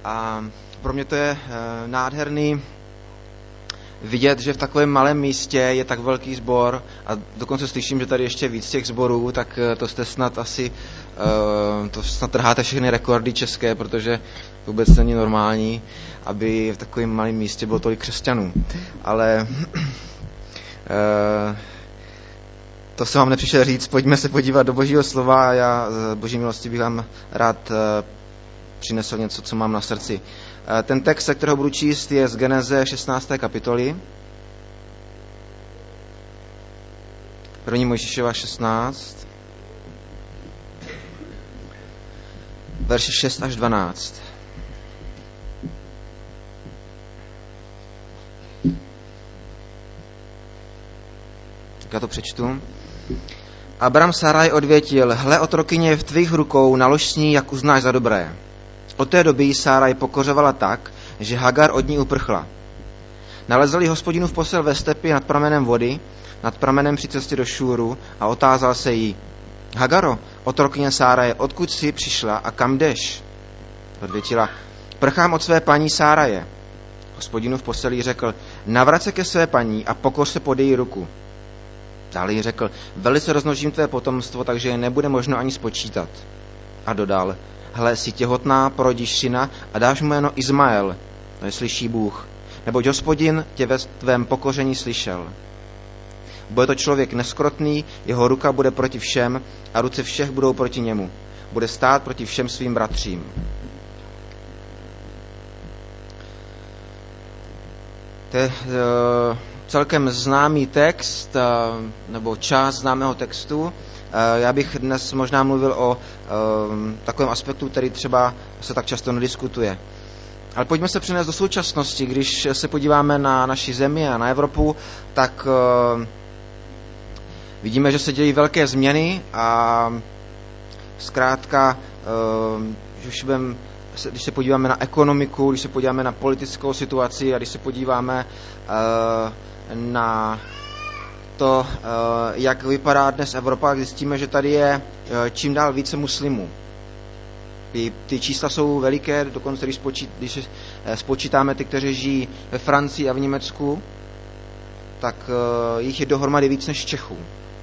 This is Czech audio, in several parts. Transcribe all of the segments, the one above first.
A pro mě to je nádherný vidět, že v takovém malém místě je tak velký sbor a dokonce slyším, že tady ještě víc těch sborů, tak to jste snad asi, to snad trháte všechny rekordy české, protože vůbec není normální, aby v takovém malém místě bylo tolik křesťanů. Ale to jsem vám nepřišel říct, pojďme se podívat do Božího slova a já z Boží milosti bych vám rád přinesl něco, co mám na srdci. Ten text, ze kterého budu číst, je z Geneze 16. kapitoly. 1. Mojžíšova 16. Verše 6 až 12. Tak já to přečtu. Abram Saraj odvětil, hle, otrokyně je v tvých rukou, nalož s ní, jak uznáš za dobré. Od té doby ji Sáraj pokořovala tak, že Hagar od ní uprchla. Nalezl ji Hospodinův posel ve stepi nad pramenem vody, nad pramenem při cestě do Šúru a otázal se jí, Hagaro, otrokyně Sáraje, odkud jsi přišla a kam jdeš? Odvětila, prchám od své paní Sáraje. Hospodinův posel jí řekl, navrať se ke své paní a pokoř se pod její ruku. Dále jí řekl, velice rozmnožím tvé potomstvo, takže je nebude možno ani spočítat. A dodal, hle, jsi těhotná, porodíš syna a dáš mu jméno Izmael, to je slyší Bůh, neboť Hospodin tě ve tvém pokoření slyšel. Bude to člověk neskrotný, jeho ruka bude proti všem a ruce všech budou proti němu. Bude stát proti všem svým bratřím. To je celkem známý text, nebo část známého textu. Já bych dnes možná mluvil o takovém aspektu, který třeba se tak často nediskutuje. Ale pojďme se přenést do současnosti. Když se podíváme na naši zemi a na Evropu, tak vidíme, že se dějí velké změny a zkrátka, když se podíváme na ekonomiku, když se podíváme na politickou situaci a když se podíváme na to, jak vypadá dnes Evropa, zjistíme, že tady je čím dál více muslimů. Ty čísla jsou veliké, dokonce když spočítáme ty, kteří žijí ve Francii a v Německu, tak jich je dohromady víc než Čechů.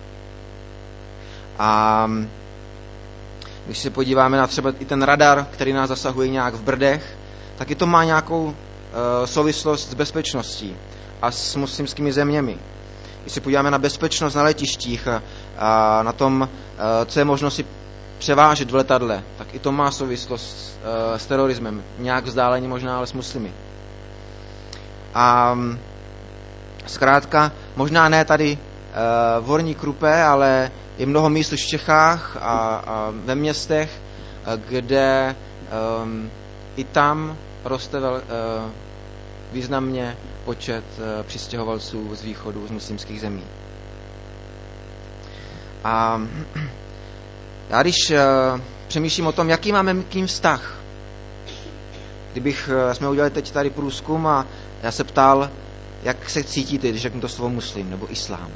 A když se podíváme na třeba i ten radar, který nás zasahuje nějak v Brdech, tak i to má nějakou souvislost s bezpečností a s muslimskými zeměmi. Když se podíváme na bezpečnost na letištích a na tom, co je možno si převážet v letadle, tak i to má souvislost s terorismem. Nějak vzdáleně možná, ale s muslimy. A zkrátka, možná ne tady v Horní Krupé, ale je mnoho míst v Čechách a ve městech, kde i tam roste významně počet přistěhovalců z východu, z muslimských zemí. A já když přemýšlím o tom, jaký máme k ním vztah, jsme udělali teď tady průzkum a já se ptal, jak se cítíte, když řeknu to slovo muslim nebo islám.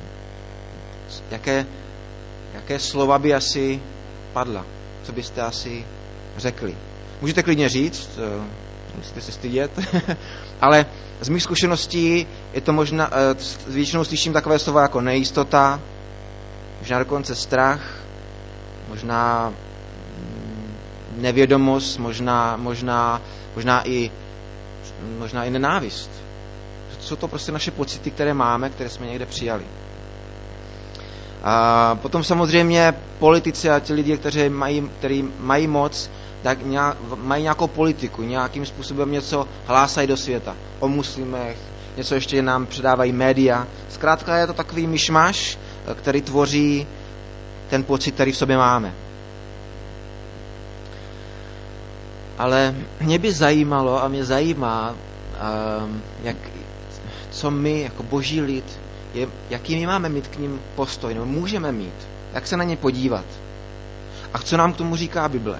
Jaké slova by asi padla? Co byste asi řekli? Můžete klidně říct, musíte se stydět, ale z mých zkušeností je to možná, většinou slyším takové slova jako nejistota, možná dokonce strach, možná nevědomost, možná i nenávist. Jsou to prostě naše pocity, které máme, které jsme někde přijali. A potom samozřejmě politici a ti lidi, kteří mají moc, tak mají nějakou politiku, nějakým způsobem něco hlásají do světa o muslimech, něco ještě nám předávají média. Zkrátka je to takový myšmaš, který tvoří ten pocit, který v sobě máme. Ale mě by zajímalo a mě zajímá, co my jako boží lid, jaký my máme mít k ním postoj, nebo můžeme mít, jak se na ně podívat a co nám k tomu říká Bible.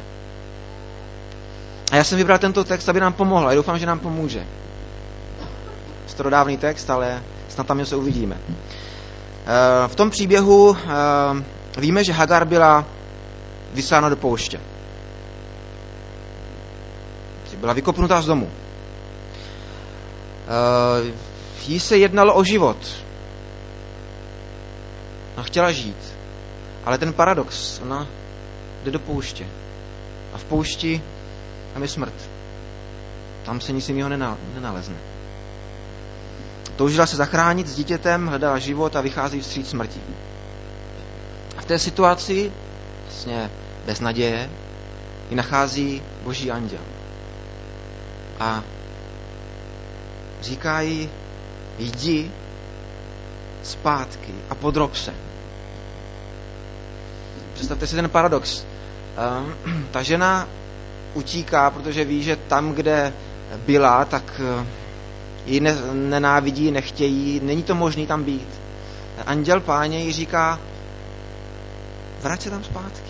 A já jsem vybral tento text, aby nám pomohl a doufám, že nám pomůže. Starodávný text, ale snad tam něco uvidíme. V tom příběhu víme, že Hagar byla vyslána do pouště. byla vykopnutá z domu. Jí se jednalo o život. Ona chtěla žít. Ale ten paradox, ona jde do pouště. A v poušti tam je smrt. Tam se nic jiného nenalezne. Toužila se zachránit s dítětem, hledala život a vychází vstříc smrti. A v té situaci, vlastně bez naděje, ji nachází Boží anděl. A říká jí, jdi zpátky a podrob se. Představte si ten paradox. Ta žena utíká, protože ví, že tam, kde byla, tak ji nenávidí, nechtějí, není to možný tam být. Anděl Páně jí říká, vrať se tam zpátky.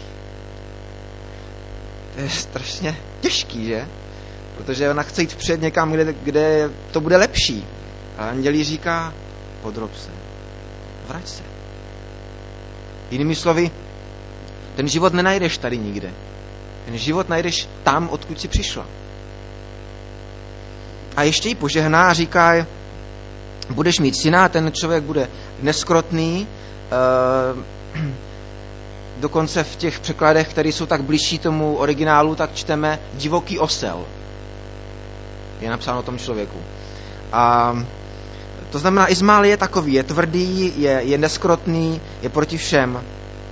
To je strašně těžký, že? Protože ona chce jít vpřed někam, kde to bude lepší. A anděl jí říká, podrob se, vrať se. Jinými slovy, ten život nenajdeš tady nikde. Ten život najdeš tam, odkud jsi přišla. A ještě jí požehná a říká, budeš mít syna, ten člověk bude neskrotný, dokonce v těch překladech, které jsou tak bližší tomu originálu, tak čteme divoký osel. Je napsáno o tom člověku. A to znamená, Izmael je takový, je tvrdý, je neskrotný, je proti všem.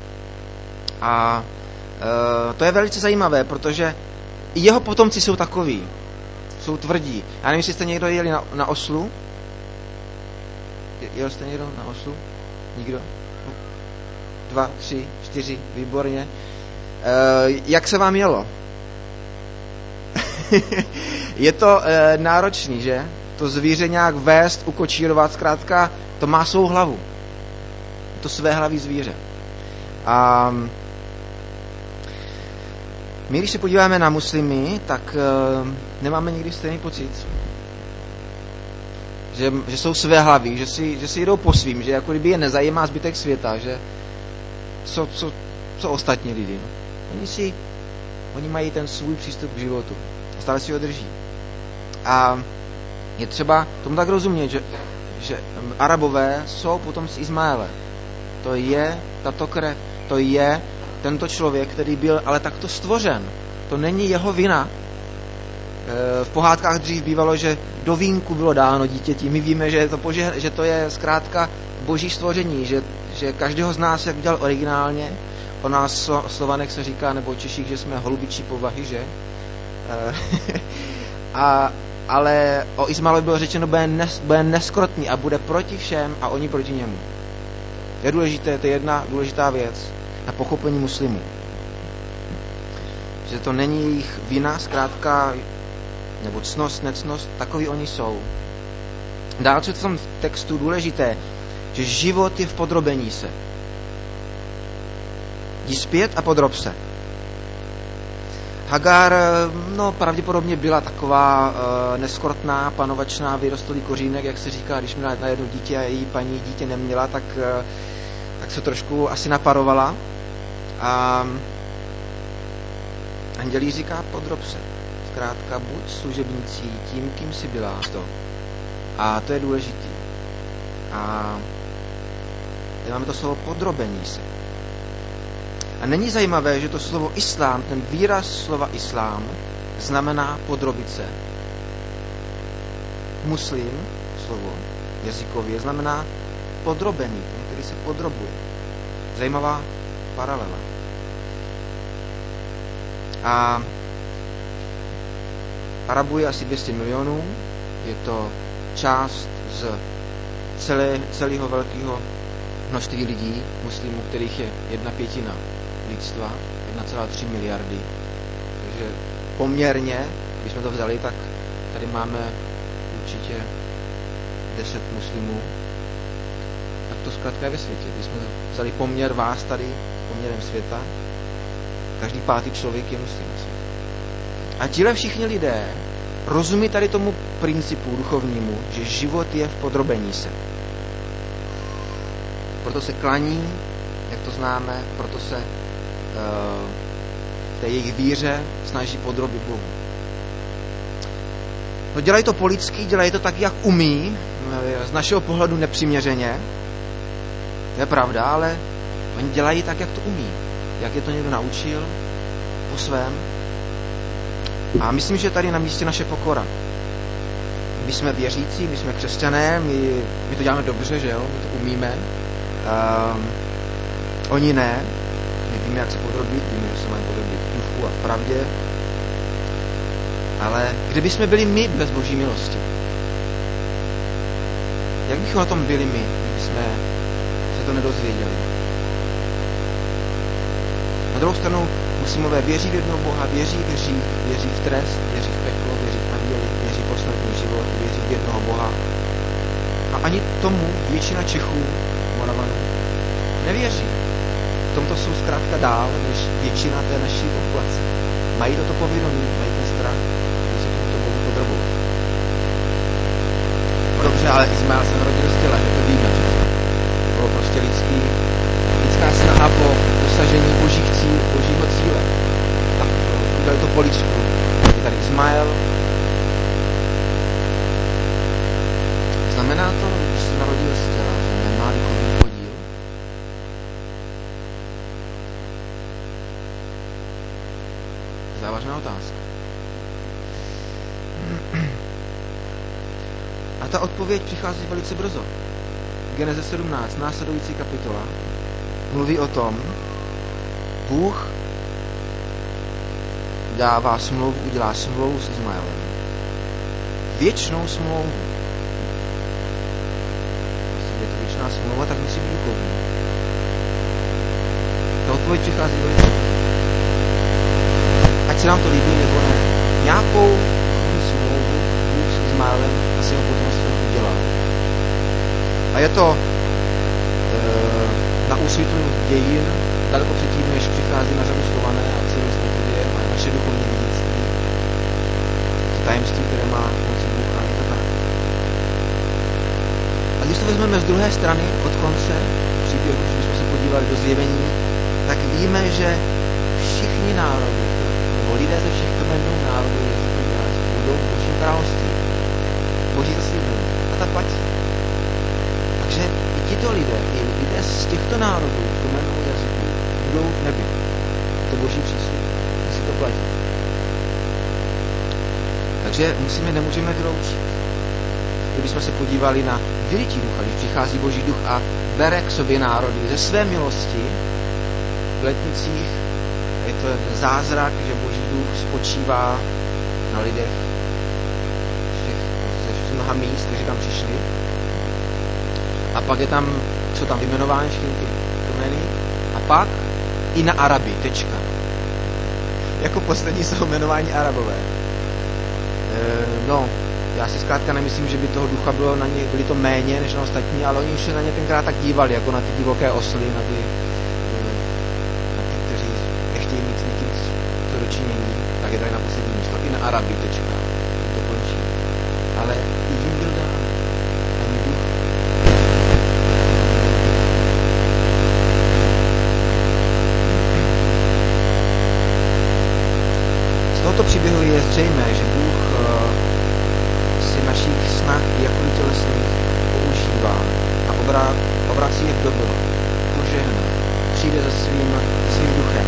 A to je velice zajímavé, protože i jeho potomci jsou takoví. Jsou tvrdí. Já nevím, jestli jste někdo jeli na oslu. Jel jste někdo na oslu? Nikdo? 2, 3, 4, výborně. Jak se vám jelo? Je to náročný, že? To zvíře nějak vést, ukočírovat, zkrátka, to má svou hlavu. Je to své hlavy zvíře. A my, když se podíváme na muslimy, tak nemáme nikdy stejný pocit. Že jsou své hlavy, že si jdou po svým, že jako kdyby je nezajímá zbytek světa, že co ostatní lidi. Oni mají ten svůj přístup k životu. Stále si ho drží. A je třeba tomu tak rozumět, že Arabové jsou potomci Izmaele. To je tato krev, to je tento člověk, který byl ale takto stvořen. To není jeho vina. V pohádkách dřív bývalo, že do vínku bylo dáno dítěti. My víme, že to je zkrátka boží stvoření, že každého z nás, jak udělal originálně, o nás Slovanech se říká, nebo Češích, že jsme holubičí povahy, že? Ale o Izmaelovi bylo řečeno, bude neskrotný a bude proti všem a oni proti němu. Je důležité, to je jedna důležitá věc na pochopení muslimů. Že to není jejich vina, zkrátka, nebo ctnost, nectnost, takový oni jsou. Dál, co je v tom textu důležité, že život je v podrobení se. Jdi zpět a podrob se. Hagar, pravděpodobně byla taková neskrotná, panovačná, vyrostlý kořínek, jak se říká, když měla na jedno dítě a její paní dítě neměla, tak se trošku asi naparovala. A anděl jí říká, podrob se. Zkrátka, buď služebnicí tím, kým jsi byla. A to je důležitý. A tady máme to slovo podrobení se. A není zajímavé, že to slovo islám, ten výraz slova islám, znamená podrobit se. Muslim, slovo jazykově, znamená podrobený, ten, který se podrobuje. Zajímavá paralela. A Arabů je asi 200 milionů, je to část z celého velkého množství lidí, muslimů, kterých je 1/5 lidstva, 1,3 miliardy. Takže poměrně, když jsme to vzali, tak tady máme určitě 10 muslimů. Tak to zkrátka je ve světě. Když jsme vzali poměr vás tady, poměrem světa, každý 5. člověk je muslim na světě. A tihle všichni lidé rozumí tady tomu principu duchovnímu, že život je v podrobení se. Proto se klaní, jak to známe, proto se v té jejich víře snaží podrobit Bohu. No dělají to po lidsky, dělají to tak, jak umí, z našeho pohledu nepřiměřeně, to je pravda, ale oni dělají tak, jak to umí, jak je to někdo naučil, po svém. A myslím, že tady na místě naše pokora. My jsme věřící, my jsme křesťané, my to děláme dobře, že jo, my to umíme. Oni ne, my víme, jak se podrobit, víme, že se máme podrobit duchu a v pravdě. Ale kdyby jsme byli my bez Boží milosti? Jak bychom na tom byli my, kdyby jsme se to nedozvěděli? Na druhou stranu muslimové věří v jednoho Boha, věří v hřích, věří v trest, věří v peklo, věří v anděli, věří v posmrtný život, věří v jednoho Boha. A ani tomu většina Čechů, Moravanů, nevěří. V tomto jsou zkrátka dál, než většina té naší populace. Mají toto povědomí, mají ten strach, že se tomuto Bohu podrobovat. No dobře, ale Izmael se narodil z těla, že to víme. To bylo prostě lidská snaha po dosažení božího cíle. Tak udělali to po lidsku. Je tady Izmael. Znamená to, když se narodil z těla, že nemá duchovní podíl? Závažná otázka. A ta odpověď přichází velice brzo. Geneze 17, následující kapitola, mluví o tom, Bůh udělá smlouvu s Izmaelem. Věčnou smlouvu. Jestli je to věčná smlouva, tak musí být duchovní. Ta odpověď přichází velice brzo. Ať se nám to líbí, nebo ne. Nějakou duchovní smlouvu Bůh s Izmaelem a s jeho potomstvem udělal. A je to na úsvitu dějin, daleko předtím, než přichází na řadu Slované a celý svět děje, má naše duchovní dědictví. To tajemství, které má moci Bůh, a je to tak. A když to vezmeme z druhé strany, od konce příběhu, když jsme se podívali do Zjevení, tak víme, že všichni národy, nebo lidé ze všech kmenů národů budou v Božím království. Boží zaslíbení. A ta platí. Takže i tito lidé, i lidé z těchto národů, kmenů, jazyků, budou v nebi. To Boží příslib. Musí to platit. Takže nemůžeme vyloučit. Kdybychom se podívali na vylití ducha, když přichází Boží duch a bere k sobě národy ze své milosti v letnicích, je to zázrak, že Boží duch spočívá na lidech ze mnoha míst, kteří tam přišli. A pak je tam, jsou tam vyjmenovány všechny ty kmeny. A pak i na Araby, tečka. Jako poslední jsou jmenováni Arabové. Já si zkrátka nemyslím, že by toho ducha bylo na ně, byli to méně než na ostatní, ale oni se na ně tenkrát tak dívali, jako na ty divoké osly, na ty kteří nechtějí mít s nikým co dočinění, tak je tady na poslední místo. I na Araby, tečka. To končí. Ale i jim byl dán. Ani duch. Z tohoto příběhu je zřejmé, že Bůh si našich snah jako tělesných používá a obrací je v dobro, požehná, přijde se svým duchem.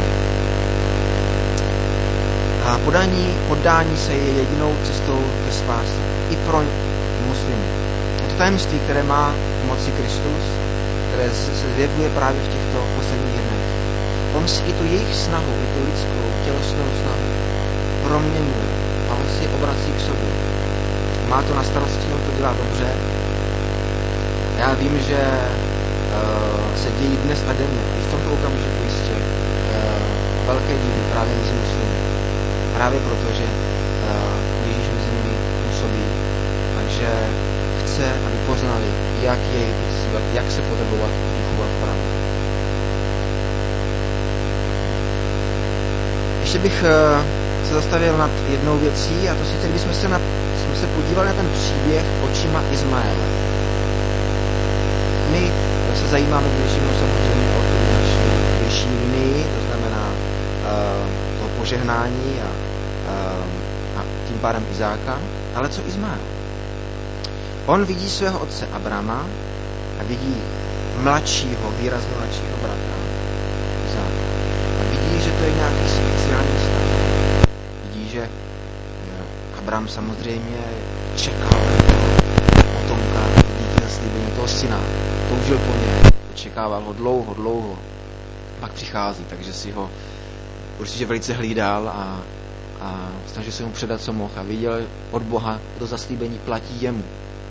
A poddání se je jedinou cestou ke spáse. I pro muslimy. Je to tajemství, které má v moci Kristus, které se zjevuje právě v těchto posledních dnech. On si i tu jejich snahu, i tu lidskou, tělesnou snahu proměňuje a on si je obrací k sobě. Má to na starosti, on to dělá dobře. Já vím, že se dějí dnes a denně, i v tomto okamžiku jistě, velké díly právě mezi muslimy. Právě proto, že Ježíš mezi nimi působí. Takže chce, aby poznali, jak jej vycívat, jak se podobovat v duchu a v pravdě. Ještě bych se zastavil nad jednou věcí, a to sice, kdybychom se podívali na ten příběh očima Izmaele. My se zajímáme většinou samozřejmě o tu naši vyšší linii, to znamená toho požehnání a tím pádem Izáka. Ale co Izmael? On vidí svého otce Abrama a vidí výrazně mladšího bratra Izáka. A vidí, že to je nějaký speciální vztah. Vidí, že Abram samozřejmě čekal potomka, dítě zaslíbení, toho syna, toužil po něm, očekával ho dlouho. Pak přichází, takže si ho určitě velice hlídal a snažil se mu předat, co mohl, a viděl od Boha, to zaslíbení platí jemu.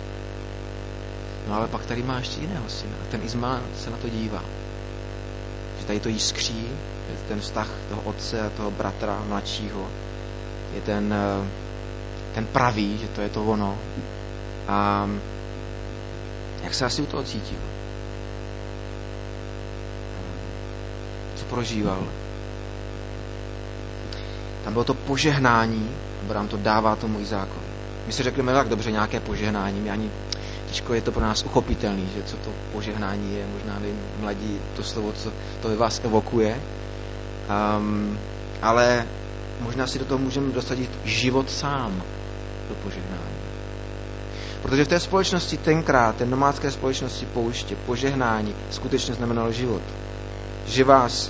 No ale pak tady má ještě jiného syna. Ten Izmael se na to dívá. Že tady to jiskří, že ten vztah toho otce a toho bratra mladšího je ten pravý, že to je to ono. A jak se asi u toho cítil? Co prožíval? Tam bylo to požehnání, Abraham to dává tomu Izákovi. My si řekneme, tak dobře, nějaké požehnání, ani těžko je to pro nás uchopitelný, že co to požehnání je, možná nevím, mladí, to slovo, co to ve vás evokuje, ale možná si do toho můžeme dosadit život sám do požehnání. Protože v té společnosti tenkrát, té nomádské společnosti pouště, požehnání skutečně znamenalo život. Že vás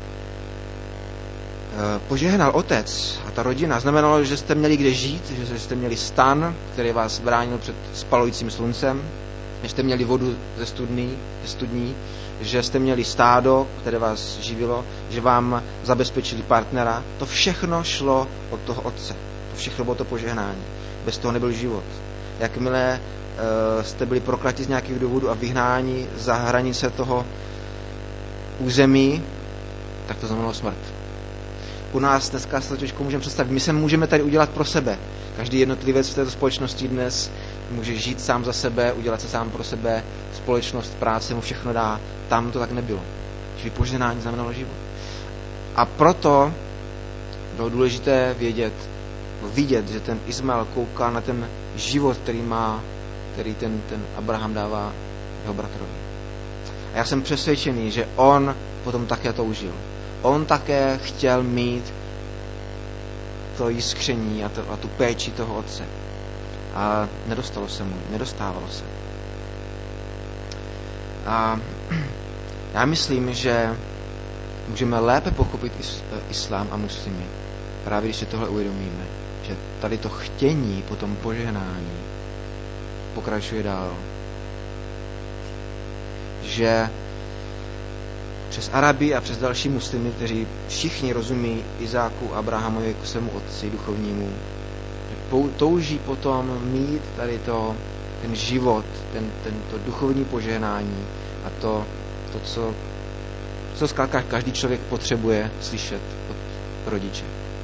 požehnal otec a ta rodina, znamenalo, že jste měli kde žít, že jste měli stan, který vás bránil před spalujícím sluncem, že jste měli vodu ze studní, že jste měli stádo, které vás živilo, že vám zabezpečili partnera. To všechno šlo od toho otce. To všechno bylo to požehnání. Bez toho nebyl život. Jakmile jste byli proklati z nějakých důvodů a vyhnáni za hranice toho území, tak to znamenalo smrt. U nás dneska se to těžko můžeme představit. My se můžeme tady udělat pro sebe. Každý jednotlivec v této společnosti dnes může žít sám za sebe, udělat se sám pro sebe, společnost, práce mu všechno dá. Tam to tak nebylo. Čili požehnání znamenalo život. A proto bylo důležité vidět, že ten Izmael kouká na ten život, který ten Abraham dává jeho bratrovi. A já jsem přesvědčený, že on potom také toužil. On také chtěl mít to jiskření a tu péči toho otce. A nedostávalo se. A já myslím, že můžeme lépe pochopit islám a muslimy, právě když si tohle uvědomíme, že tady to chtění po tom požehnání pokračuje dál. Že přes Araby a přes další muslimy, kteří všichni rozumí Izáku, Abrahamovi jako svému otci duchovnímu, touží potom mít tady ten život, to duchovní požehnání a to co zkrátka každý člověk potřebuje slyšet od rodiče.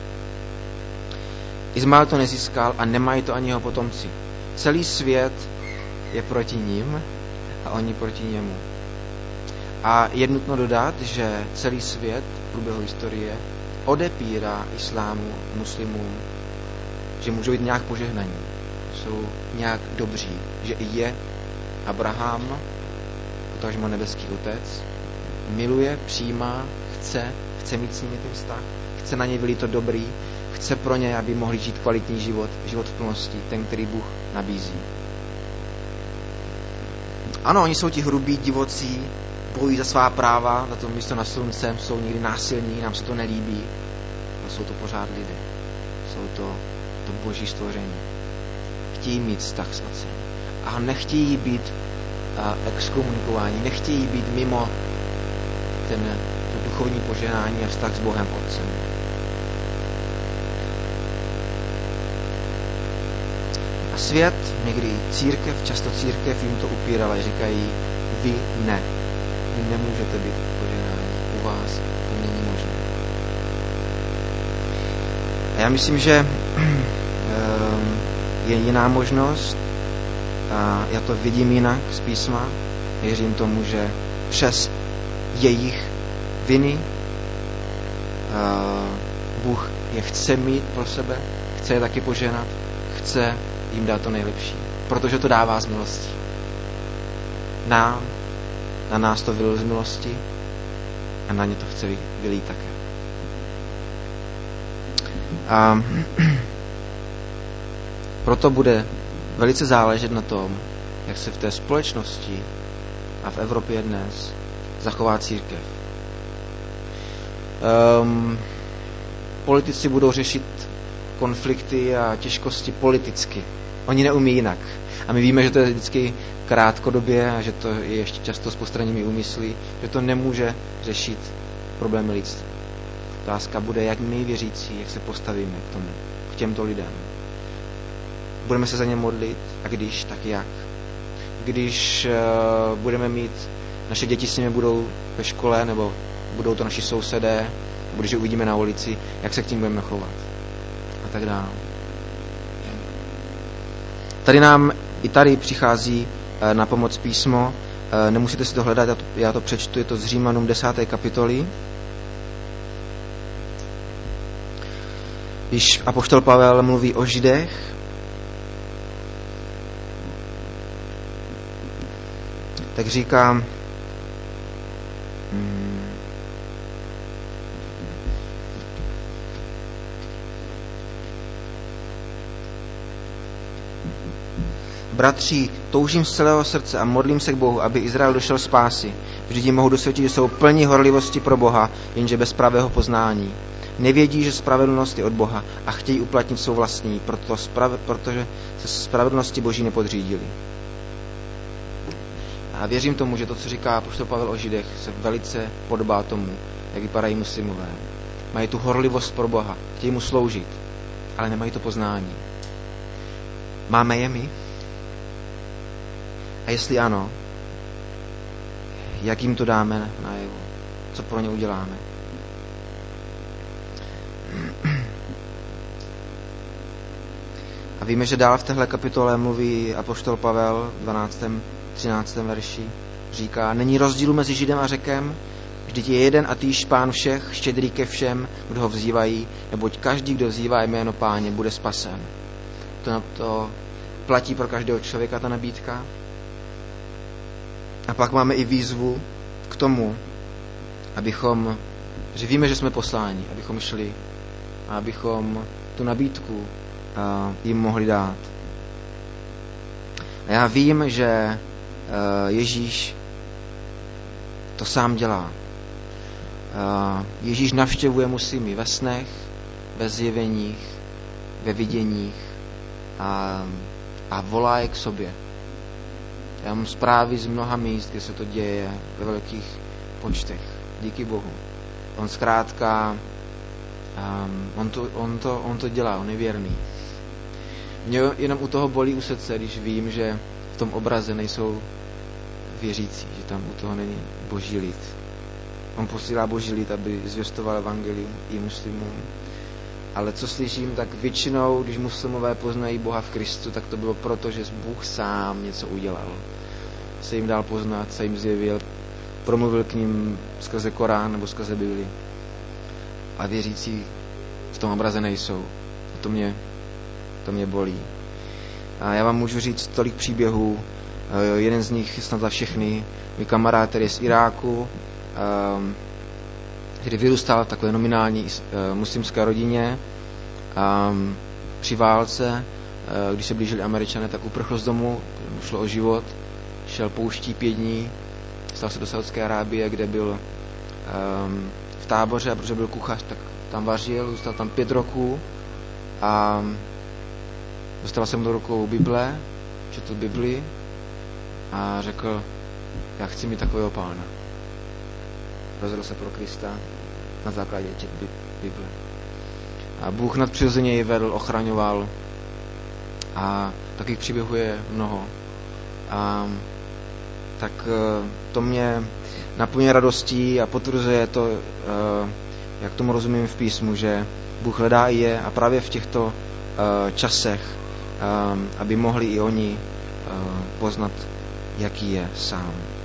Izmael to nezískal a nemají to ani jeho potomci. Celý svět je proti ním a oni proti němu. A je nutno dodat, že celý svět v průběhu historie odepírá islámu, muslimům, že můžou být nějak požehnaní, jsou nějak dobří, že i je Abraham, potažmo nebeský otec, miluje, přijímá, chce mít s nimi ten vztah, chce na ně vylít to dobrý, chce pro ně, aby mohli žít kvalitní život v plnosti, ten, který Bůh nabízí. Ano, oni jsou ti hrubí, divocí, bojují za svá práva, za to místo nad sluncem, jsou někdy násilní, nám se to nelíbí, ale jsou to pořád lidé. Jsou to boží stvoření. Chtějí mít vztah s otcem. A nechtějí být exkomunikováni, nechtějí být mimo to duchovní požehnání a vztah s Bohem Otcem. A svět, někdy často církev jim to upírala, říkají, vy nemůžete být požehnáni, u vás to není možné. A já myslím, že je jiná možnost a já to vidím jinak z písma. Věřím tomu, že přes jejich viny Bůh je chce mít pro sebe, chce je taky poženat, chce jim dát to nejlepší, protože to dává z milosti. Na nás to vylil z milosti a na ně to chce vylít také. Proto bude velice záležet na tom, jak se v té společnosti a v Evropě dnes zachová církev. Politici budou řešit konflikty a těžkosti politicky. Oni neumí jinak. A my víme, že to je vždycky krátkodobě a že to je ještě často s postranními úmysly, že to nemůže řešit problémy lidstva. Otázka bude, jak my věřící, jak se postavíme k těmto lidem. Budeme se za ně modlit a když, tak jak? Když budeme mít, naše děti s nimi budou ve škole nebo budou to naši sousedé, nebo když je uvidíme na ulici, jak se k tím budeme chovat a tak dále. Tady nám i tady přichází na pomoc písmo. Nemusíte si to hledat, já to přečtu, je to z Římanům 10. kapitoly. Když apoštol Pavel mluví o Židech, tak říká, bratři, toužím z celého srdce a modlím se k Bohu, aby Izrael došel spásy. Vždyť jim mohu dosvědčit, že jsou plní horlivosti pro Boha, jenže bez pravého poznání. Nevědí, že spravedlnost je od Boha a chtějí uplatnit svou vlastní, protože se spravedlnosti Boží nepodřídili. A věřím tomu, že to, co říká apoštol Pavel o Židech, se velice podobá tomu, jak vypadají muslimové. Mají tu horlivost pro Boha, chtějí mu sloužit, ale nemají to poznání. Máme je my? A jestli ano, jak jim to dáme najevo? Co pro ně uděláme? A víme, že dál v téhle kapitole mluví apoštol Pavel v 12. 13. verši. Říká, není rozdílu mezi Židem a Řekem, vždyť je jeden a týž Pán všech, štědrý ke všem, kdo ho vzývají, neboť každý, kdo vzývá jméno Páně, bude spasen. To platí pro každého člověka ta nabídka. A pak máme i výzvu k tomu, že víme, že jsme posláni, abychom šli a abychom tu nabídku jim mohli dát. A já vím, že Ježíš to sám dělá. Ježíš navštěvuje muslimy ve snech, ve zjeveních, ve viděních a volá je k sobě. Já mám zprávy z mnoha míst, kde se to děje ve velkých počtech. Díky Bohu. On zkrátka, on to dělá, on je věrný. Mě jenom u toho bolí u srdce, když vím, že v tom obraze nejsou věřící, že tam u toho není boží lid. On posílá boží lid, aby zvěstoval evangelium i muslimům. Ale co slyším, tak většinou, když muslimové poznají Boha v Kristu, tak to bylo proto, že Bůh sám něco udělal. Se jim dal poznat, se jim zjevil, promluvil k ním skrze Korán nebo skrze Bibli. A věřící v tom obraze nejsou. A to mě bolí. A já vám můžu říct tolik příběhů. Jeden z nich snad za všechny. Můj kamarád, který je z Iráku, který vyrůstal v takové nominální muslimské rodině. Při válce, když se blížili Američané, tak uprchl z domu, šlo o život, šel pouští 5 dní, stal se do Saudské Arábie, kde byl v táboře, a protože byl kuchař, tak tam vařil, zůstal tam 5 roků a dostal jsem do rukou Bible, četl Bibli a řekl, já chci mít takového Pána. Rozhodl se pro Krista na základě četby Bible. A Bůh nadpřirozeně ji vedl, ochraňoval a takových příběhů je mnoho. A tak to mě naplňuje radostí a potvrzuje to, jak tomu rozumím v písmu, že Bůh hledá i je a právě v těchto časech, aby mohli i oni poznat, jaký je sám.